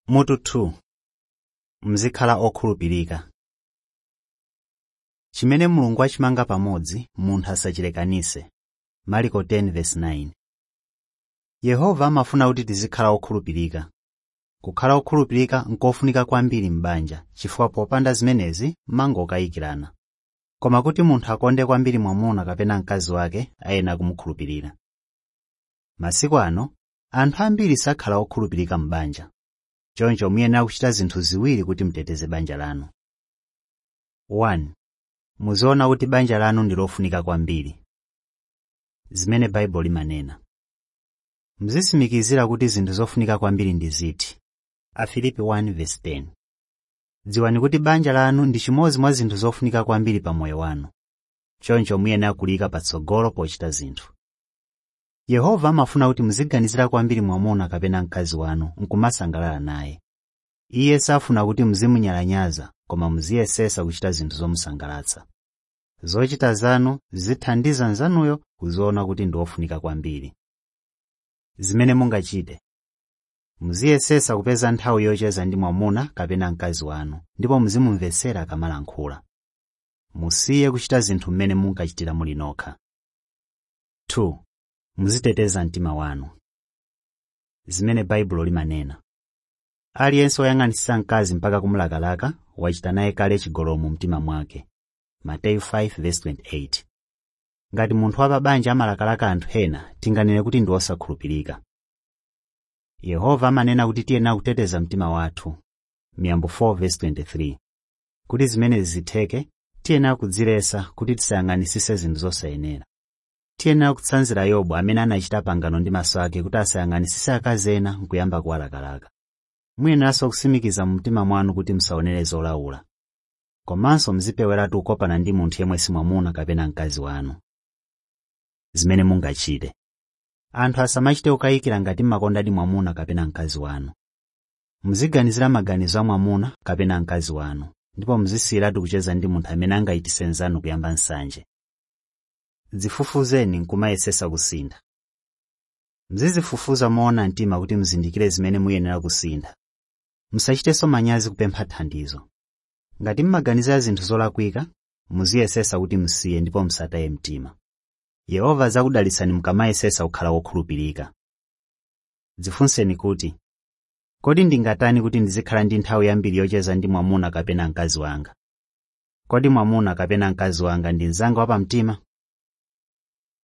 Mutu 2. Mzikhala okhulupirika. Chimene Mulungu achimanga pamodzi, munthu asachilekanise. Marko 10:9. Yehova amafuna kuti tizikhala okhulupirika. Kukhala okhulupirika nkofunika kwambiri m'banja, chifukwa popanda zimenezi mangokayikirana. Koma kuti munthu akonde kwambiri mwamuna kapena mkazi wake ayenera kumukhulupirira. Masiku ano, anthu ambiri sakhala okhulupirika m'banja. Choncho muyenera kuchita zinthu ziwiri kuti muteteze banja lanu. 1. Muziona kuti banja lanu ndi lofunika kwambiri. Zimene Baibulo limanena. Mzisimikizira kuti zinthu zofunika kwambiri ndi ziti. Afilipi 1:10. Dziwani kuti banja lanu ndi chimodzi mwa zinthu zofunika kwambiri pa moyo wanu. Choncho muyenera kulika patsogolo pochita zinthu. Yehova amafuna kuti muziganizira kwambiri mwamuna kapena mkazi wanu nkumasangalala naye. Iye safuna kuti muzimunyalanyaza, koma muziyesesa kuchita zinthu zomusangalatsa. Zochita zanu zithandiza nzanuyo kuziona kuti ndi ofunika kwambiri. Zimene mungachite. Muziyesesa kupeza nthawi yocheza ndi mwamuna kapena mkazi wanu, ndipo muzimumvetsera akamalankhula. Musiye kuchita zinthu mmene munkachitira muli nokha. 2. Muziteteza mtima wanu. Zimene Baibulo limanena. Aliyense woyang'anitsitsa mkazi mpaka kumulakalaka wachita naye kale chigololo mu mtima mwake. Mateyu 5:28. Ngati munthu wa pabanja amalakalaka anthu ena, tinganene kuti ndi osakhulupirika. Yehova amanena kuti tiyenera kuteteza mtima wathu. Miyambo 4:23. Kuti zimenezi zitheke, tiyenera kudziletsa kuti tisayang'anitsitse zinthu zosayenera. Tiyenera kutsanzira Yobu amene anachita pangano ndi maso ake kuti asayang'anitsitse akazi ena nkuyamba kuwalakalaka. Muyeneranso kusimikiza mu mtima mwanu kuti musaonere zolaula. Komanso muzipeweratu kukopana ndi munthu yemwe si mwamuna kapena mkazi wanu. Zimene mungachite. Anthu asamachite kukayikira ngati mmakonda ndi mwamuna kapena mkazi wanu. Muziganizira maganizo a mwamuna kapena mkazi wanu, ndipo muzisiyiratu kucheza ndi munthu amene angayititse nzanu kuyamba nsanje. Zifufuzeni nkumayesesa kusintha. Mzizifufuza moona mtima kuti muzindikire zimene muyenera kusintha. Musachitenso manyazi kupempha thandizo. Ngati mmaganizira zinthu zolakwika, muziyesesa kuti musiye ndipo musataye mtima. Yehova azakudalitsani mukamayesesa kukhala wokhulupirika. Dzifunseni kuti, kodi ndingatani kuti ndizikhala ndi nthawi yambiri yocheza ndi mwamuna kapena mkazi wanga? Kodi mwamuna kapena mkazi wanga ndi mnzanga wapamtima?